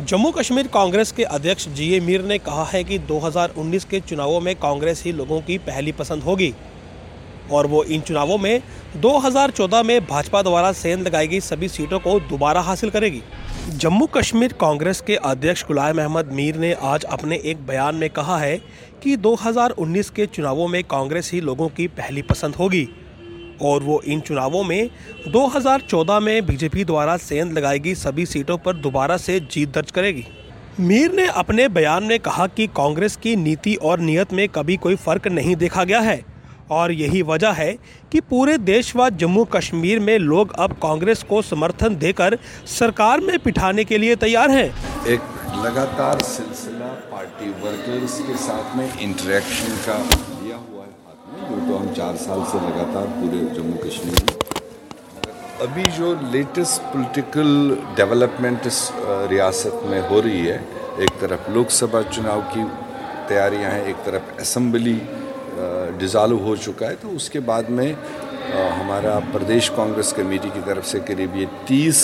जम्मू कश्मीर कांग्रेस के अध्यक्ष जीए मीर ने कहा है कि 2019 के चुनावों में कांग्रेस ही लोगों की पहली पसंद होगी और वो इन चुनावों में 2014 में भाजपा द्वारा सेंध लगाई गई सभी सीटों को दोबारा हासिल करेगी। जम्मू कश्मीर कांग्रेस के अध्यक्ष गुलाम अहमद मीर ने आज अपने एक बयान में कहा है कि 2019 के चुनावों में कांग्रेस ही लोगों की पहली पसंद होगी और वो इन चुनावों में 2014 में बीजेपी द्वारा सेंध लगाई गई सभी सीटों पर दोबारा से जीत दर्ज करेगी। मीर ने अपने बयान में कहा कि कांग्रेस की नीति और नीयत में कभी कोई फर्क नहीं देखा गया है और यही वजह है कि पूरे देश व जम्मू कश्मीर में लोग अब कांग्रेस को समर्थन देकर सरकार में बिठाने के लिए तैयार हैं। एक लगातार सिलसिला पार्टी वर्कर्स के साथ में इंटरेक्शन का लिया हुआ है हाथ में, जो तो हम 4 साल से लगातार पूरे जम्मू कश्मीर में। अभी जो लेटेस्ट पॉलिटिकल डेवलपमेंट इस रियासत में हो रही है, एक तरफ लोकसभा चुनाव की तैयारियां हैं, एक तरफ असेंबली डिज़ॉल्व हो चुका है, तो उसके बाद में हमारा प्रदेश कांग्रेस कमेटी की तरफ से करीब ये 30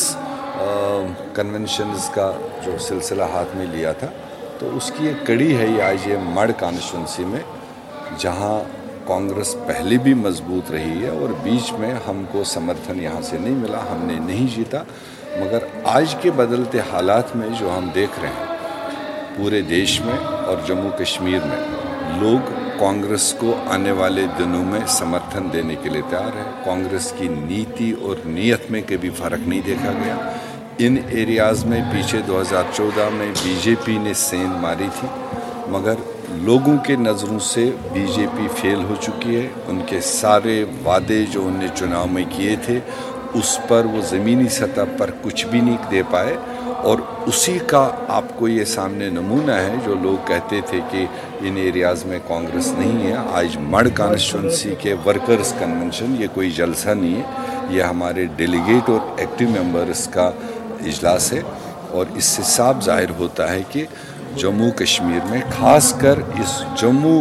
कन्वेंशंस का जो सिलसिला हाथ में लिया था, तो उसकी एक कड़ी है ये आज ये मड कॉन्स्टिट्यूंसी में, जहां कांग्रेस पहले भी मजबूत रही है और बीच में हमको समर्थन यहाँ से नहीं मिला, हमने नहीं जीता। मगर आज के बदलते हालात में जो हम देख रहे हैं पूरे देश में और जम्मू कश्मीर में, लोग कांग्रेस को आने वाले दिनों में समर्थन देने के लिए तैयार है। कांग्रेस की नीति और नीयत में कभी फ़र्क नहीं देखा गया। इन एरियाज़ में पीछे 2014 में बीजेपी ने सेंध मारी थी, मगर लोगों के नज़रों से बीजेपी फेल हो चुकी है। उनके सारे वादे जो उनने चुनाव में किए थे, उस पर वो ज़मीनी सतह पर कुछ भी नहीं दे पाए और उसी का आपको ये सामने नमूना है। जो लोग कहते थे कि इन एरियाज़ में कांग्रेस नहीं है, आज मड कॉन्स्टिट्यूंसी के वर्कर्स कन्वेंशन, ये कोई जलसा नहीं है, ये हमारे डेलीगेट और एक्टिव मेंबर्स का इजलास है और इससे साफ जाहिर होता है कि जम्मू कश्मीर में, खासकर इस जम्मू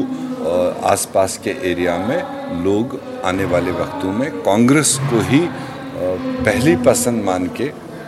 आसपास के एरिया में, लोग आने वाले वक्तों में कांग्रेस को ही पहली पसंद मान के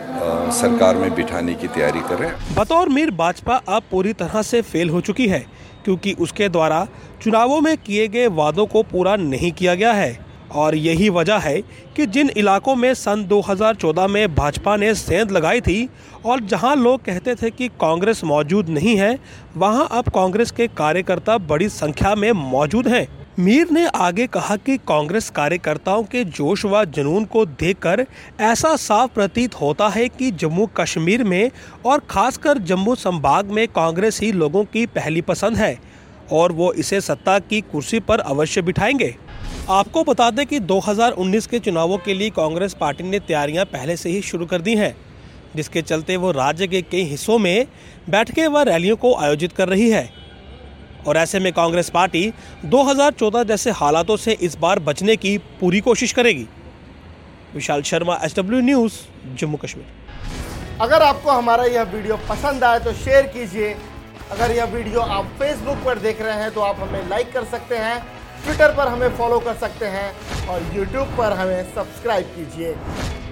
सरकार में बिठाने की तैयारी कर रहे हैं। बतौर मीर, भाजपा अब पूरी तरह से फेल हो चुकी है क्योंकि उसके द्वारा चुनावों में किए गए वादों को पूरा नहीं किया गया है और यही वजह है कि जिन इलाकों में सन 2014 में भाजपा ने सेंध लगाई थी और जहां लोग कहते थे कि कांग्रेस मौजूद नहीं है, वहां अब कांग्रेस के कार्यकर्ता बड़ी संख्या में मौजूद हैं। मीर ने आगे कहा कि कांग्रेस कार्यकर्ताओं के जोश व जुनून को देखकर ऐसा साफ प्रतीत होता है कि जम्मू कश्मीर में और खासकर जम्मू संभाग में कांग्रेस ही लोगों की पहली पसंद है और वो इसे सत्ता की कुर्सी पर अवश्य बिठाएंगे। आपको बता दें कि 2019 के चुनावों के लिए कांग्रेस पार्टी ने तैयारियां पहले से ही शुरू कर दी हैं, जिसके चलते वो राज्य के कई हिस्सों में बैठकें व रैलियों को आयोजित कर रही है और ऐसे में कांग्रेस पार्टी 2014 जैसे हालातों से इस बार बचने की पूरी कोशिश करेगी। Vishal Sharma, SW news, Jammu Kashmir. अगर आपको हमारा यह वीडियो पसंद आए तो शेयर कीजिए। अगर यह वीडियो आप फेसबुक पर देख रहे हैं तो आप हमें लाइक कर सकते हैं, ट्विटर पर हमें फॉलो कर सकते हैं और यूट्यूब पर हमें सब्सक्राइब कीजिए।